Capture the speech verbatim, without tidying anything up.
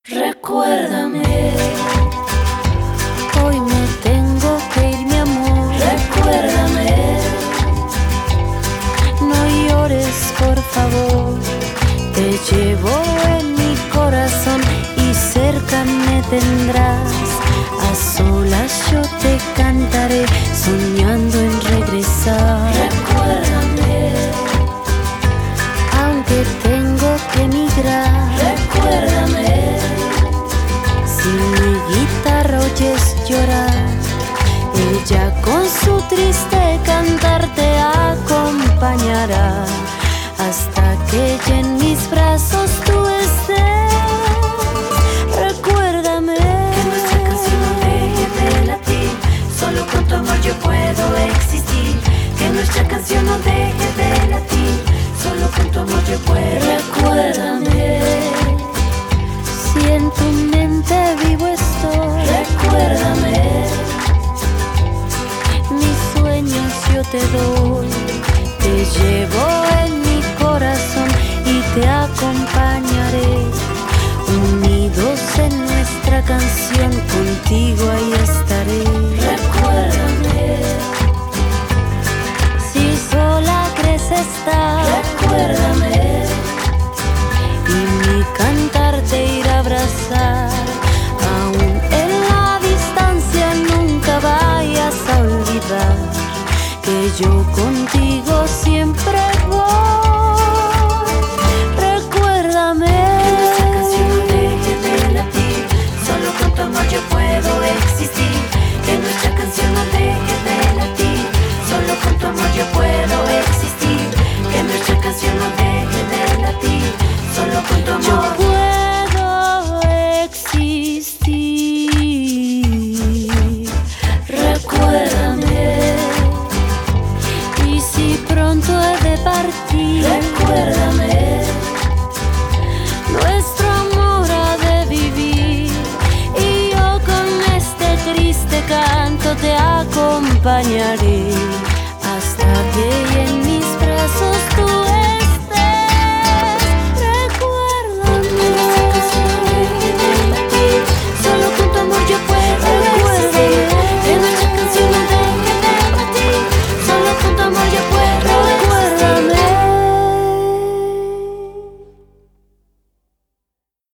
Recuérdame, hoy me tengo que ir, mi amor. recuérdame, No llores, por favor. Te llevo en mi corazón y cerca me tendrás. A solas yo te cantaré, soñando en regresar. recuérdame, Aunque tengo que emigrar, recuérdame, si mi guitarra oyes llorar, ella con su triste cantar te acompañará hasta que ella en mis brazos tú estés. Recuérdame que nuestra canción no deje de latir, solo con tu amor yo puedo existir. Que nuestra canción no deje de latir, solo con tu amor yo puedo. Recuérdame, si en tu mente vivo estoy. recuérdame, Mis sueños yo te doy, te llevo en mi corazón y te acompañaré. Unidos en nuestra canción, contigo ahí estaré. recuérdame, Si sola crees estar recuérdame, y mi cantar te irá a abrazar, aún en la distancia nunca vayas a olvidar que yo contigo siempre voy. Recuérdame que nuestra canción no deje de latir, solo con tu amor yo puedo existir. Que nuestra canción no deje de latir, solo con tu amor yo puedo existir. Que nuestra canción no deje de latir, solo con tu yo amor. puedo existir. Recuérdame, Y si pronto he de partir, recuérdame, nuestro amor ha de vivir, y yo con este triste canto te acompañaré.